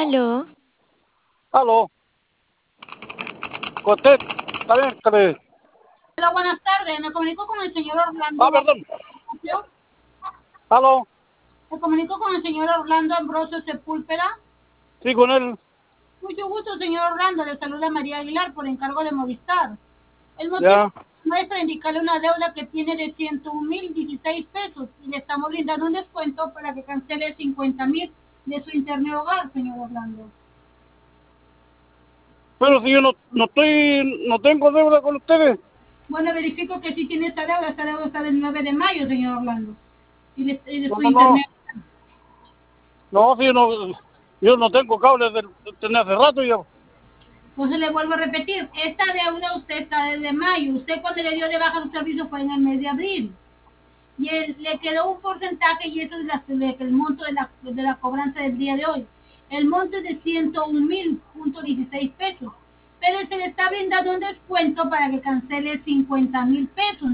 Aló, Aló, contesta, está bien, Hola, buenas tardes. Me comunico con el señor Orlando. perdón, aló, Me comunico con el señor Orlando Ambrosio Sepúlveda. sí, con él, Mucho gusto, señor Orlando. Le saluda María Aguilar por encargo de Movistar. El motivo ya, no es para indicarle una deuda que tiene de 101.016 pesos y le estamos brindando un descuento para que cancele 50.000 de su internet hogar, señor Orlando. pero si yo no tengo deuda con ustedes, Bueno, verifico que sí tiene esta deuda. Esta deuda está del 9 de mayo, señor Orlando. Y de su no, internet. no, si yo no tengo cable desde hace rato ya, Entonces le vuelvo a repetir, esta deuda usted está desde mayo. Usted cuando le dio de baja su servicio fue en el mes de abril. Y le quedó un porcentaje y eso es el monto de la cobranza del día de hoy. El monto es de 101.016 pesos. Pero se le está brindando un descuento para que cancele 50.000 pesos.